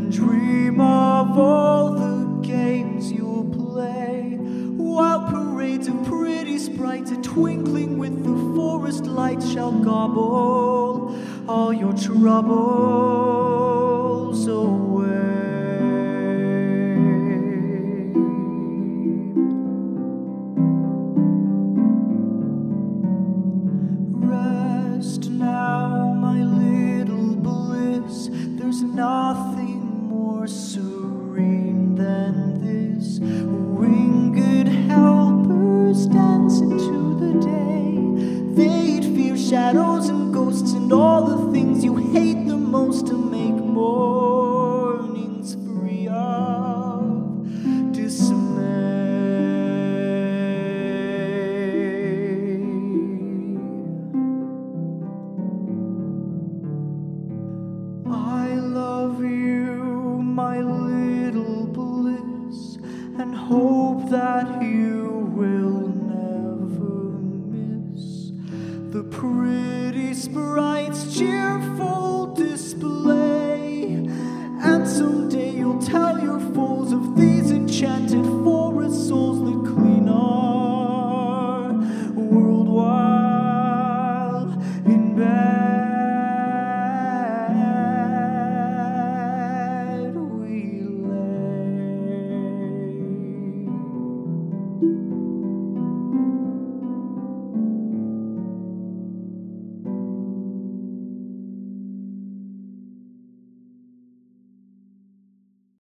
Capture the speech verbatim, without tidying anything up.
and dream of all the games you'll play, while parades of pretty sprites are twinkling with the forest lights shall gobble all your troubles away. Rest now, my little bliss, there's nothing more serene than this. Winged helpers dance into the day, they'd fear shadows and ghosts and all the things you hate the most to make mornings free of dismay. I love you, my little bliss, and hope that you will never miss the pretty sprite